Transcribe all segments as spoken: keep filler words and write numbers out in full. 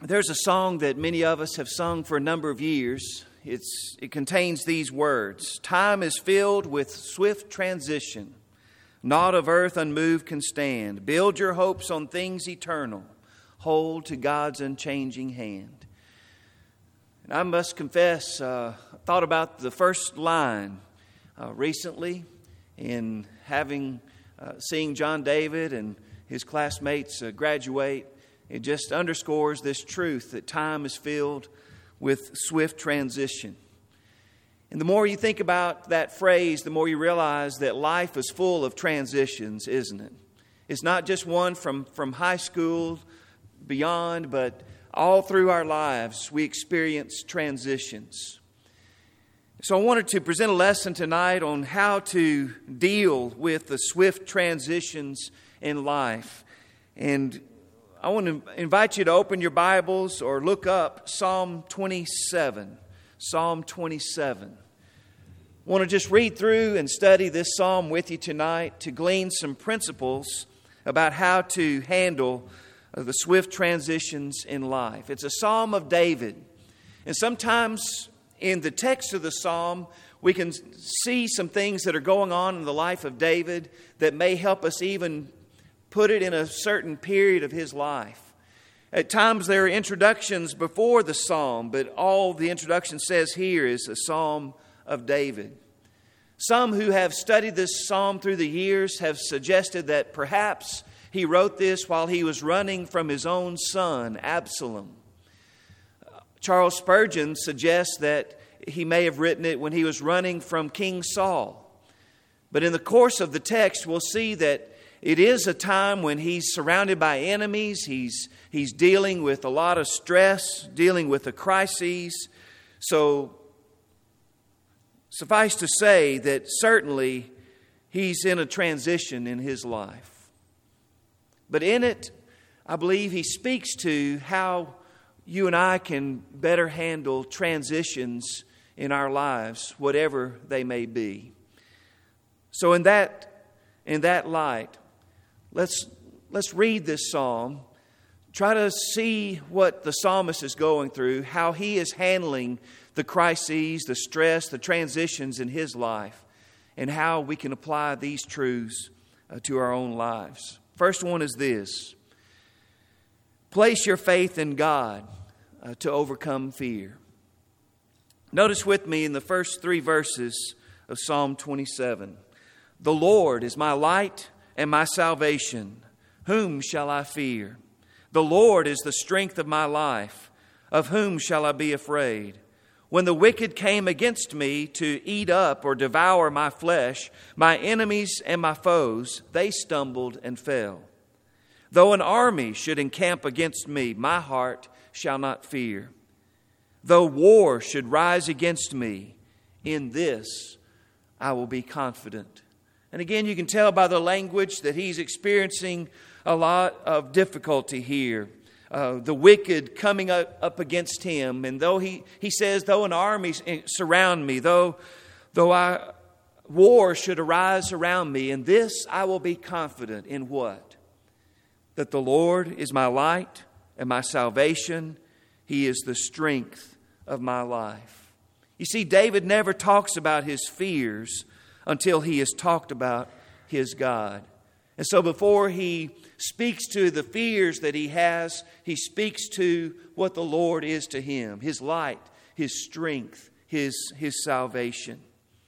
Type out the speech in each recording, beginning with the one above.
There's a song that many of us have sung for a number of years. It's, it contains these words: time is filled with swift transition. Naught of earth unmoved can stand. Build your hopes on things eternal. Hold to God's unchanging hand. And I must confess, uh, I thought about the first line uh, recently in having, uh, seeing John David and his classmates uh, graduate. It just underscores this truth that time is filled with swift transition. And the more you think about that phrase, the more you realize that life is full of transitions, isn't it? It's not just one from, from high school beyond, but all through our lives we experience transitions. So I wanted to present a lesson tonight on how to deal with the swift transitions in life. And I want to invite you to open your Bibles or look up Psalm twenty-seven. Psalm twenty-seven. I want to just read through and study this psalm with you tonight to glean some principles about how to handle the swift transitions in life. It's a psalm of David. And sometimes in the text of the psalm, we can see some things that are going on in the life of David that may help us even put it in a certain period of his life. At times there are introductions before the psalm, but all the introduction says here is a psalm of David. Some who have studied this psalm through the years have suggested that perhaps he wrote this while he was running from his own son, Absalom. Charles Spurgeon suggests that he may have written it when he was running from King Saul. But in the course of the text, we'll see that it is a time when he's surrounded by enemies. He's, he's dealing with a lot of stress, dealing with a crisis. So suffice to say that certainly he's in a transition in his life. But in it, I believe he speaks to how you and I can better handle transitions in our lives, whatever they may be. So in that, in that light, Let's, let's read this psalm, try to see what the psalmist is going through, how he is handling the crises, the stress, the transitions in his life, and how we can apply these truths uh, to our own lives. First one is this: place your faith in God uh, to overcome fear. Notice with me in the first three verses of Psalm twenty-seven. The Lord is my light and my salvation. Whom shall I fear? The Lord is the strength of my life. Of whom shall I be afraid? When the wicked came against me to eat up or devour my flesh, my enemies and my foes, they stumbled and fell. Though an army should encamp against me, my heart shall not fear. Though war should rise against me, in this I will be confident. And again, you can tell by the language that he's experiencing a lot of difficulty here. Uh, the wicked coming up, up against him. And though he, he says, though an army surround me, though, though I, war should arise around me, in this I will be confident in what? That the Lord is my light and my salvation. He is the strength of my life. You see, David never talks about his fears until he has talked about his God. And so before he speaks to the fears that he has, he speaks to what the Lord is to him, his light, his strength, his, his salvation.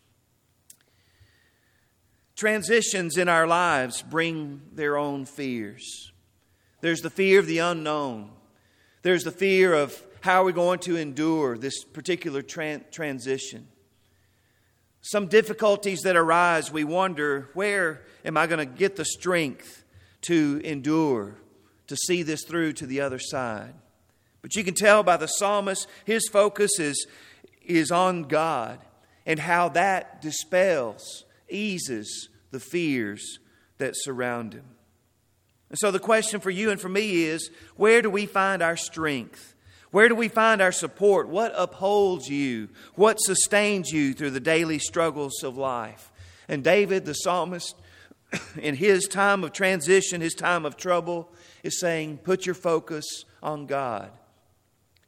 Transitions in our lives bring their own fears. There's the fear of the unknown. There's the fear of how we're going to endure this particular tran- transition. Some difficulties that arise, we wonder, where am I going to get the strength to endure, to see this through to the other side? But you can tell by the psalmist, his focus is, is on God and how that dispels, eases the fears that surround him. And so the question for you and for me is, where do we find our strength? Where do we find our support? What upholds you? What sustains you through the daily struggles of life? And David, the psalmist, in his time of transition, his time of trouble, is saying, put your focus on God.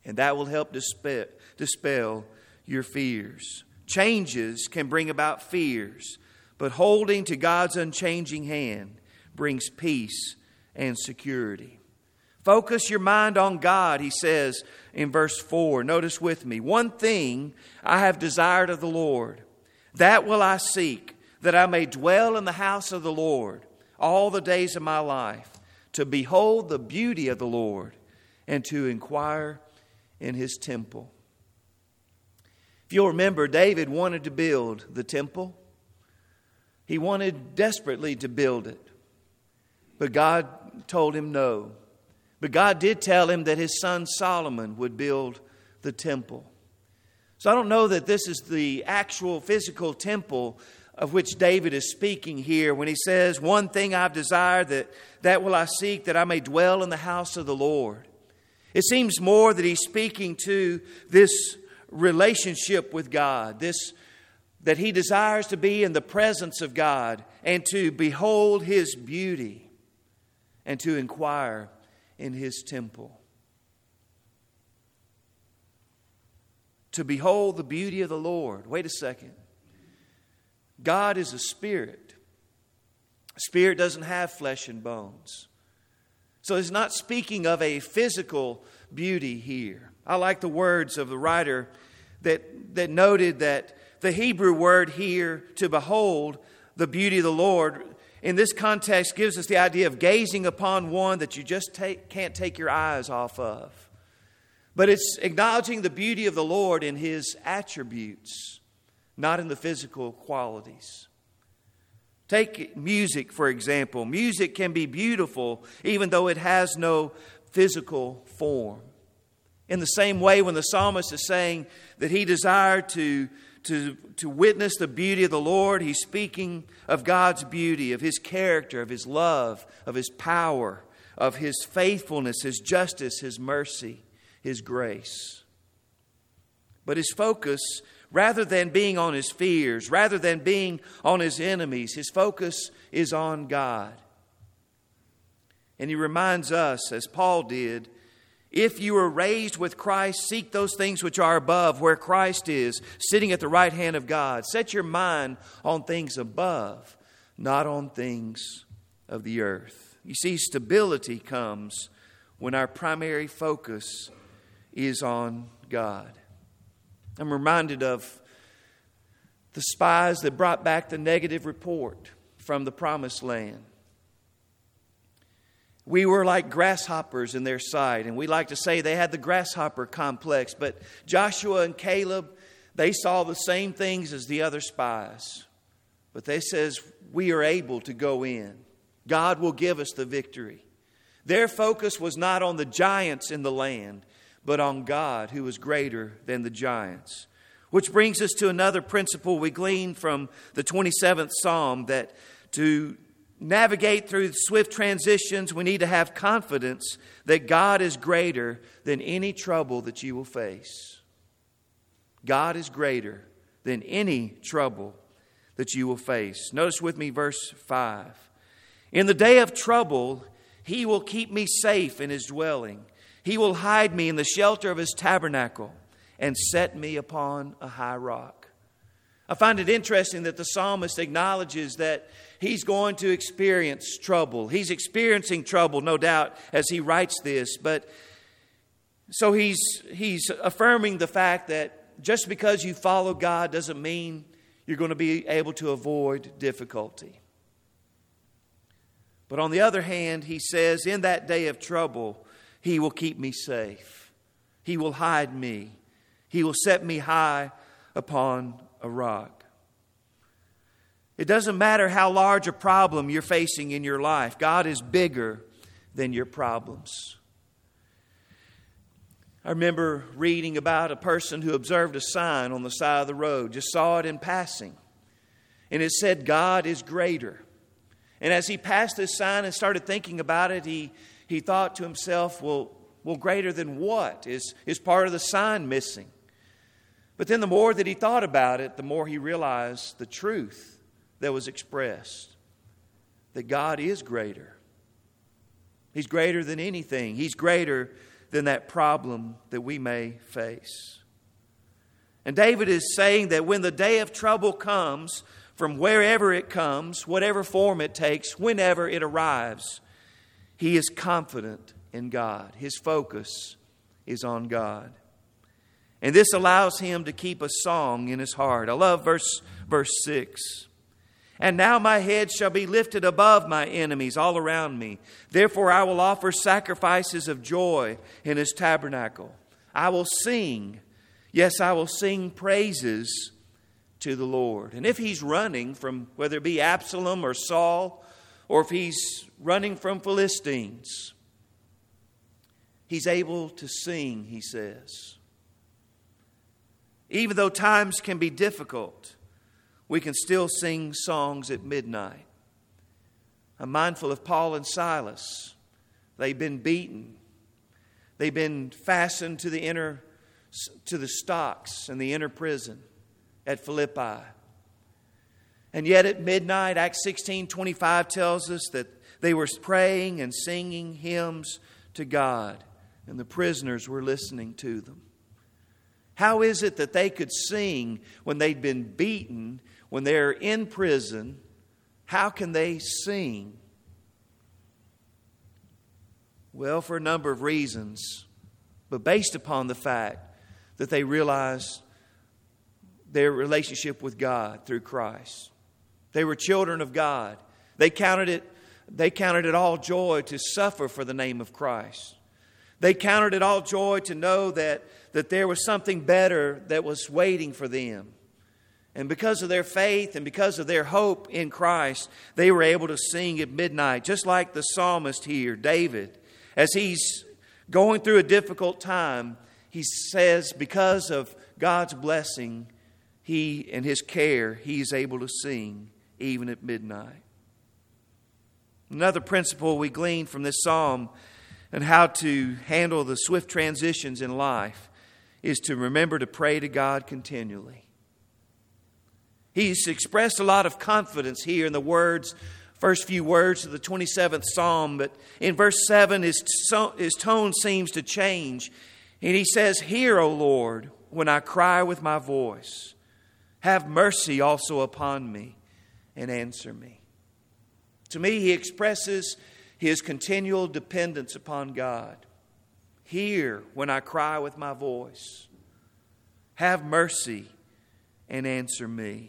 And that will help dispel, dispel your fears. Changes can bring about fears, but holding to God's unchanging hand brings peace and security. Focus your mind on God, he says in verse four. Notice with me. One thing I have desired of the Lord, that will I seek, that I may dwell in the house of the Lord all the days of my life, to behold the beauty of the Lord and to inquire in his temple. If you'll remember, David wanted to build the temple. He wanted desperately to build it. But God told him no. But God did tell him that his son Solomon would build the temple. So I don't know that this is the actual physical temple of which David is speaking here when he says, one thing I've desired, that, that will I seek, that I may dwell in the house of the Lord. It seems more that he's speaking to this relationship with God, this that he desires to be in the presence of God and to behold his beauty and to inquire in his temple. To behold the beauty of the Lord. Wait a second. God is a spirit. A spirit doesn't have flesh and bones. So he's not speaking of a physical beauty here. I like the words of the writer that, that noted that the Hebrew word here, to behold the beauty of the Lord, in this context gives us the idea of gazing upon one that you just take, can't take your eyes off of. But it's acknowledging the beauty of the Lord in his attributes, not in the physical qualities. Take music, for example. Music can be beautiful even though it has no physical form. In the same way, when the psalmist is saying that he desired to, to, to witness the beauty of the Lord, he's speaking of God's beauty, of his character, of his love, of his power, of his faithfulness, his justice, his mercy, his grace. But his focus, rather than being on his fears, rather than being on his enemies, his focus is on God. And he reminds us, as Paul did, if you are raised with Christ, seek those things which are above, where Christ is, sitting at the right hand of God. Set your mind on things above, not on things of the earth. You see, stability comes when our primary focus is on God. I'm reminded of the spies that brought back the negative report from the Promised Land. We were like grasshoppers in their sight, and we like to say they had the grasshopper complex. But Joshua and Caleb, they saw the same things as the other spies. But they says, we are able to go in. God will give us the victory. Their focus was not on the giants in the land, but on God, who is greater than the giants. Which brings us to another principle we glean from the twenty-seventh Psalm, that to navigate through swift transitions, we need to have confidence that God is greater than any trouble that you will face. God is greater than any trouble that you will face. Notice with me verse five. In the day of trouble, he will keep me safe in his dwelling. He will hide me in the shelter of his tabernacle and set me upon a high rock. I find it interesting that the psalmist acknowledges that he's going to experience trouble. He's experiencing trouble, no doubt, as he writes this. But so he's, he's affirming the fact that just because you follow God doesn't mean you're going to be able to avoid difficulty. But on the other hand, he says, in that day of trouble, he will keep me safe. He will hide me. He will set me high upon a rock. It doesn't matter how large a problem you're facing in your life. God is bigger than your problems. I remember reading about a person who observed a sign on the side of the road, just saw it in passing. And it said, God is greater. And as he passed this sign and started thinking about it, he, he thought to himself, well, well, greater than what? Is, is part of the sign missing? But then the more that he thought about it, the more he realized the truth that was expressed. That God is greater. He's greater than anything. He's greater than that problem that we may face. And David is saying that when the day of trouble comes, from wherever it comes, whatever form it takes, whenever it arrives, he is confident in God. His focus is on God. And this allows him to keep a song in his heart. I love verse, verse six. And now my head shall be lifted above my enemies all around me. Therefore I will offer sacrifices of joy in his tabernacle. I will sing. Yes, I will sing praises to the Lord. And if he's running from, whether it be Absalom or Saul, or if he's running from Philistines, he's able to sing, he says. Even though times can be difficult, we can still sing songs at midnight. I'm mindful of Paul and Silas. They've been beaten. They've been fastened to the inner, to the stocks in the inner prison at Philippi. And yet at midnight, Acts sixteen twenty-five tells us that they were praying and singing hymns to God, and the prisoners were listening to them. How is it that they could sing when they'd been beaten, when they're in prison? How can they sing? Well, for a number of reasons, but based upon the fact that they realized their relationship with God through Christ. They were children of God. They counted it, they counted it all joy to suffer for the name of Christ. They counted it all joy to know that, that there was something better that was waiting for them. And because of their faith and because of their hope in Christ, they were able to sing at midnight. Just like the psalmist here, David, as he's going through a difficult time, he says because of God's blessing, he and his care, he's able to sing even at midnight. Another principle we glean from this psalm and how to handle the swift transitions in life is to remember to pray to God continually. He's expressed a lot of confidence here in the words, first few words of the twenty-seventh Psalm, but in verse seven his, his tone seems to change. And he says, "Hear, O Lord, when I cry with my voice. Have mercy also upon me and answer me." To me, he expresses his continual dependence upon God. Hear when I cry with my voice. Have mercy and answer me.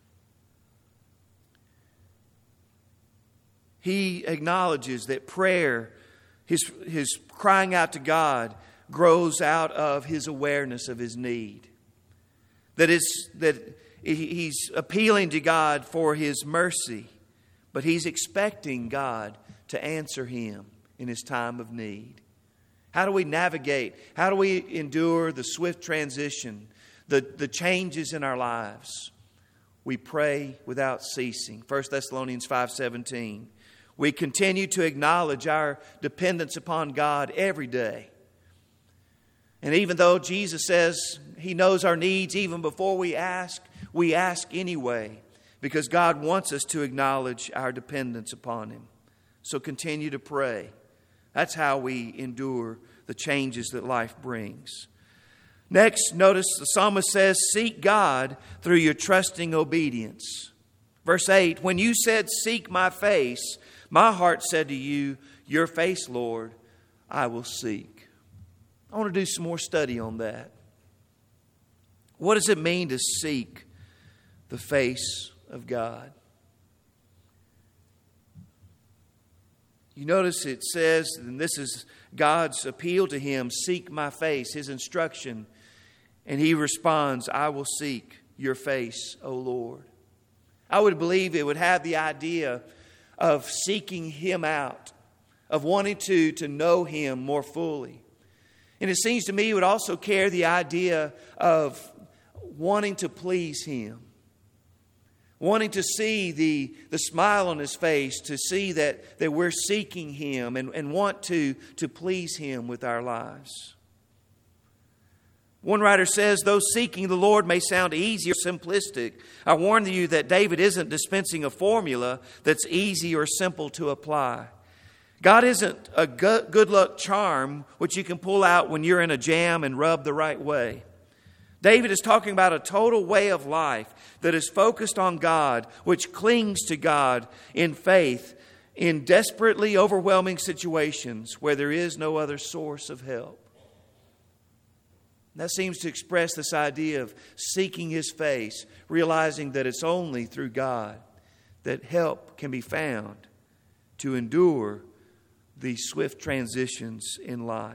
He acknowledges that prayer, his, his crying out to God, grows out of his awareness of his need. That is, that he's appealing to God for his mercy, but he's expecting God to answer him in his time of need. How do we navigate? How do we endure the swift transition, the, the changes in our lives? We pray without ceasing. First Thessalonians five seventeen. We continue to acknowledge our dependence upon God every day. And even though Jesus says he knows our needs even before we ask, we ask anyway, because God wants us to acknowledge our dependence upon him. So continue to pray. That's how we endure the changes that life brings. Next, notice the psalmist says, "Seek God through your trusting obedience." Verse eight, "When you said, 'Seek my face,' my heart said to you, 'Your face, Lord, I will seek.'" I want to do some more study on that. What does it mean to seek the face of God? You notice it says, and this is God's appeal to him, "Seek my face," his instruction. And he responds, "I will seek your face, O Lord." I would believe it would have the idea of seeking him out, of wanting to, to know him more fully. And it seems to me it would also carry the idea of wanting to please him. Wanting to see the, the smile on his face, to see that, that we're seeking him and, and want to, to please him with our lives. One writer says, though seeking the Lord may sound easy or simplistic, I warn you that David isn't dispensing a formula that's easy or simple to apply. God isn't a good luck charm which you can pull out when you're in a jam and rub the right way. David is talking about a total way of life that is focused on God, which clings to God in faith in desperately overwhelming situations where there is no other source of help. That seems to express this idea of seeking His face, realizing that it's only through God that help can be found to endure these swift transitions in life.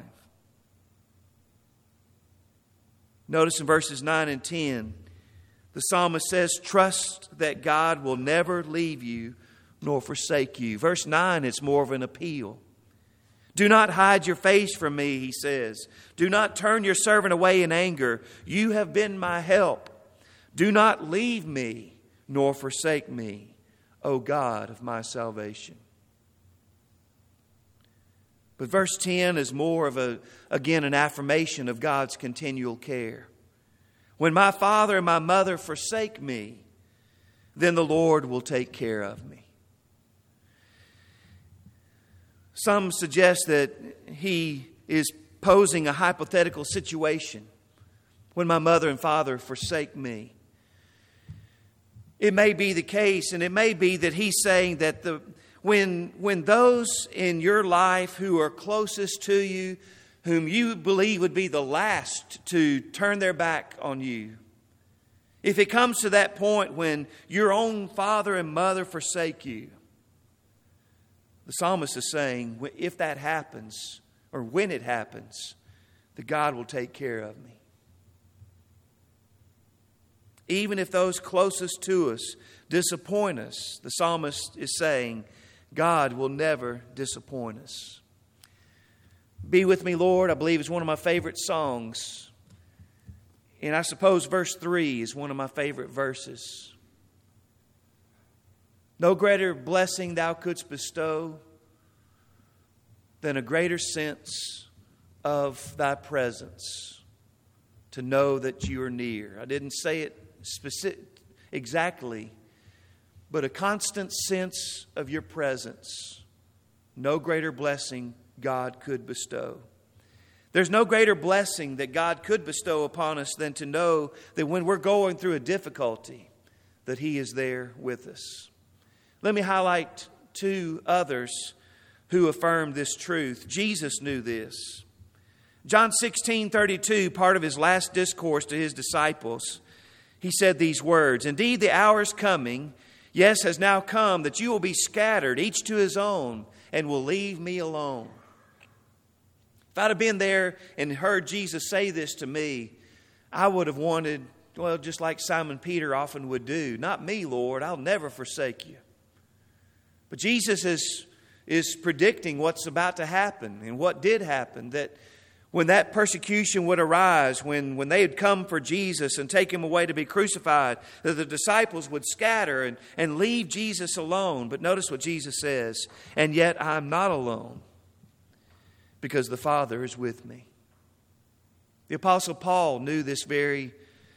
Notice in verses nine and ten, the psalmist says, trust that God will never leave you nor forsake you. Verse nine, it's more of an appeal. Do not hide your face from me, he says. Do not turn your servant away in anger. You have been my help. Do not leave me nor forsake me, O God of my salvation. But verse ten is more of a, again, an affirmation of God's continual care. When my father and my mother forsake me, then the Lord will take care of me. Some suggest that he is posing a hypothetical situation. When my mother and father forsake me. It may be the case, and it may be that he's saying that the when when those in your life who are closest to you, whom you believe would be the last to turn their back on you, if it comes to that point when your own father and mother forsake you, the psalmist is saying, if that happens, or when it happens, that God will take care of me. Even if those closest to us disappoint us, the psalmist is saying, God will never disappoint us. Be with me, Lord, I believe is one of my favorite songs. And I suppose verse three is one of my favorite verses. No greater blessing thou couldst bestow than a greater sense of thy presence, to know that you are near. I didn't say it specific, exactly, but a constant sense of your presence. No greater blessing God could bestow. There's no greater blessing that God could bestow upon us than to know that when we're going through a difficulty, that He is there with us. Let me highlight two others who affirmed this truth. Jesus knew this. John sixteen thirty-two, part of His last discourse to His disciples, He said these words, indeed the hour is coming, yes, has now come, that you will be scattered, each to his own, and will leave me alone. If I'd have been there and heard Jesus say this to me, I would have wanted, well, just like Simon Peter often would do, not me, Lord, I'll never forsake you. But Jesus is, is predicting what's about to happen and what did happen, that when that persecution would arise, when, when they would come for Jesus and take Him away to be crucified, that the disciples would scatter and, and leave Jesus alone. But notice what Jesus says, and yet I'm not alone, because the Father is with me. The Apostle Paul knew this very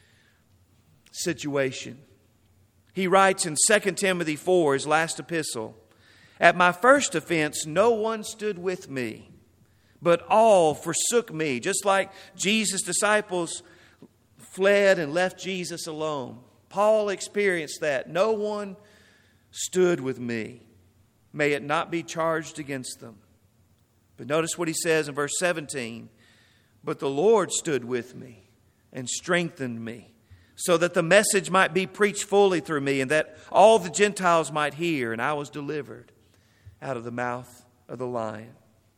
situation. He writes in Second Timothy four, his last epistle, at my first offense, no one stood with me, but all forsook me. Just like Jesus' disciples fled and left Jesus alone. Paul experienced that. No one stood with me. May it not be charged against them. But notice what he says in verse seventeen. But the Lord stood with me and strengthened me, so that the message might be preached fully through me, and that all the Gentiles might hear, and I was delivered out of the mouth of the lion.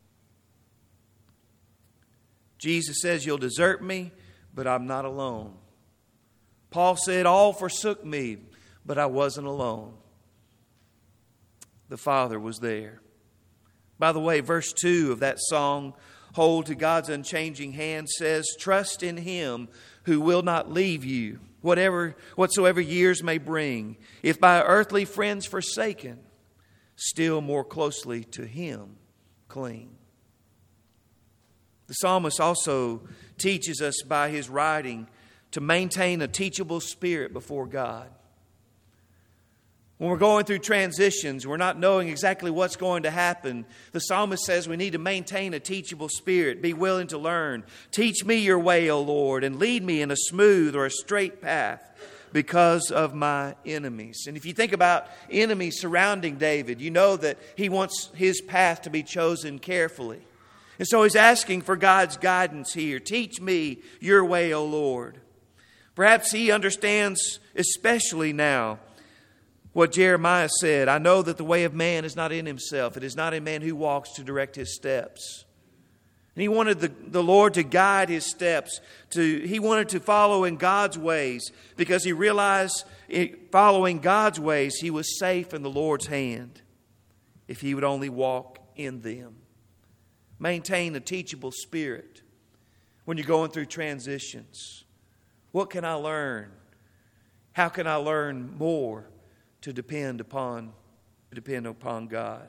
Jesus says, you'll desert me, but I'm not alone. Paul said, all forsook me, but I wasn't alone. The Father was there. By the way, verse two of that song, Hold to God's Unchanging Hand, says, trust in Him who will not leave you, whatever, whatsoever years may bring. If by earthly friends forsaken, still more closely to Him cling. The psalmist also teaches us by his writing to maintain a teachable spirit before God. When we're going through transitions, we're not knowing exactly what's going to happen. The psalmist says we need to maintain a teachable spirit, be willing to learn. Teach me your way, O Lord, and lead me in a smooth or a straight path because of my enemies. And if you think about enemies surrounding David, you know that he wants his path to be chosen carefully. And so he's asking for God's guidance here. Teach me your way, O Lord. Perhaps he understands especially now what Jeremiah said. I know that the way of man is not in himself. It is not in man who walks to direct his steps. And he wanted the, the Lord to guide his steps. To, he wanted to follow in God's ways because he realized it, following God's ways, he was safe in the Lord's hand if he would only walk in them. Maintain a teachable spirit when you're going through transitions. What can I learn? How can I learn more to depend upon, depend upon God?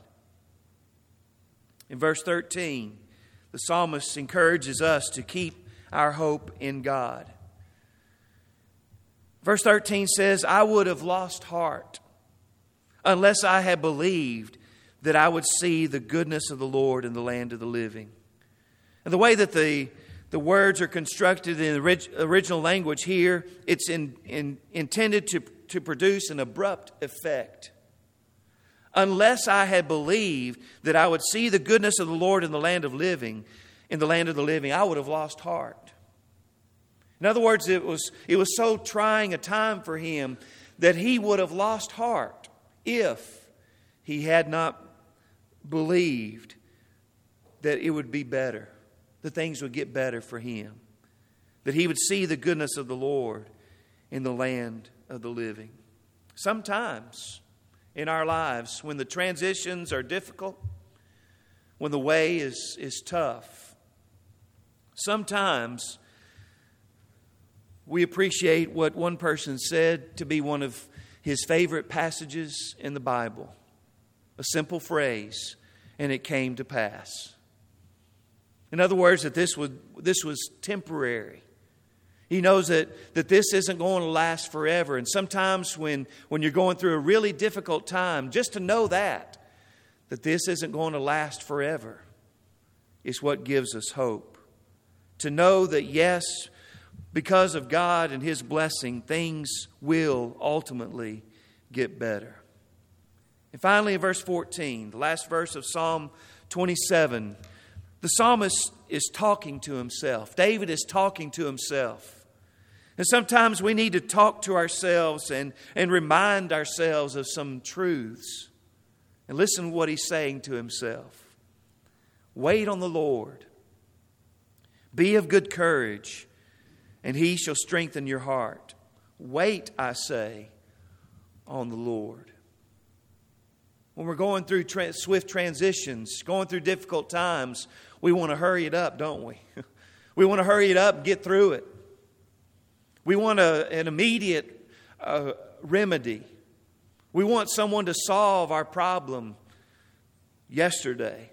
In verse thirteen, the psalmist encourages us to keep our hope in God. Verse thirteen says, I would have lost heart unless I had believed that I would see the goodness of the Lord in the land of the living. And the way that the, the words are constructed in the orig, original language here, it's in, in, intended to, to produce an abrupt effect. Unless I had believed that I would see the goodness of the Lord in the land of living, in the land of the living, I would have lost heart. In other words, it was, it was so trying a time for him that he would have lost heart if he had not believed that it would be better, that things would get better for him, that he would see the goodness of the Lord in the land of the living. Sometimes in our lives, when the transitions are difficult, when the way is, is tough, sometimes we appreciate what one person said to be one of his favorite passages in the Bible. A simple phrase, and it came to pass. In other words, that this was, this was temporary. He knows that, that this isn't going to last forever. And sometimes when, when you're going through a really difficult time, just to know that, that this isn't going to last forever, is what gives us hope. To know that yes, because of God and His blessing, things will ultimately get better. And finally, in verse fourteen, the last verse of Psalm twenty-seven, the psalmist is talking to himself. David is talking to himself. And sometimes we need to talk to ourselves and, and remind ourselves of some truths. And listen to what he's saying to himself. Wait on the Lord. Be of good courage, and He shall strengthen your heart. Wait, I say, on the Lord. When we're going through tra- swift transitions, going through difficult times, we want to hurry it up, don't we? We want to hurry it up and get through it. We want a, an immediate uh, remedy. We want someone to solve our problem yesterday.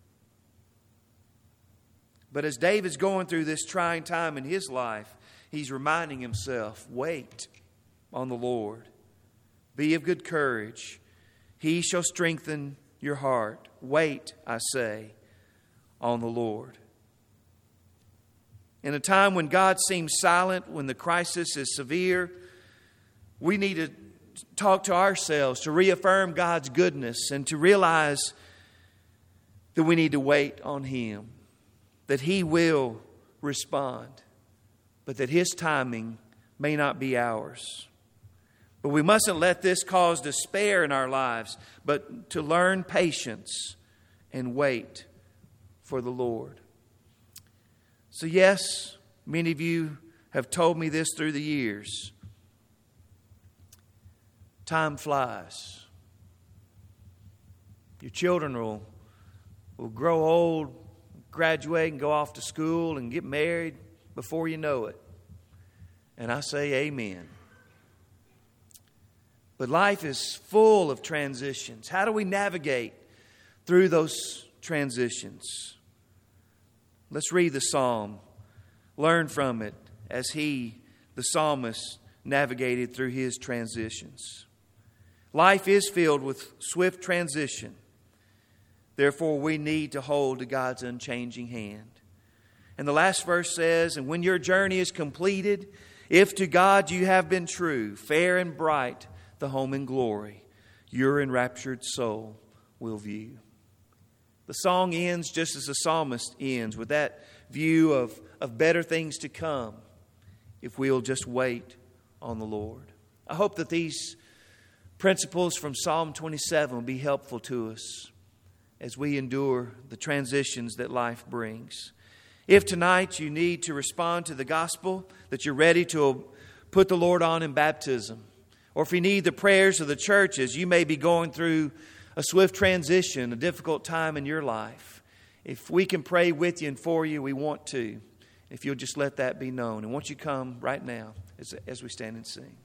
But as David's going through this trying time in his life, he's reminding himself, wait on the Lord. Be of good courage. He shall strengthen your heart. Wait, I say, on the Lord. In a time when God seems silent, when the crisis is severe, we need to talk to ourselves to reaffirm God's goodness and to realize that we need to wait on Him, that He will respond, but that His timing may not be ours. But we mustn't let this cause despair in our lives, but to learn patience and wait for the Lord. So yes, many of you have told me this through the years. Time flies. Your children will, will grow old, graduate and go off to school and get married before you know it. And I say amen. But life is full of transitions. How do we navigate through those transitions? Let's read the psalm. Learn from it as he, the psalmist, navigated through his transitions. Life is filled with swift transition. Therefore, we need to hold to God's unchanging hand. And the last verse says, and when your journey is completed, if to God you have been true, fair and bright the home in glory, your enraptured soul will view. The song ends just as the psalmist ends, with that view of, of better things to come if we'll just wait on the Lord. I hope that these principles from Psalm twenty-seven will be helpful to us as we endure the transitions that life brings. If tonight you need to respond to the gospel, that you're ready to put the Lord on in baptism, or if you need the prayers of the churches, you may be going through a swift transition, a difficult time in your life. If we can pray with you and for you, we want to. If you'll just let that be known. And won't you come right now as, as we stand and sing.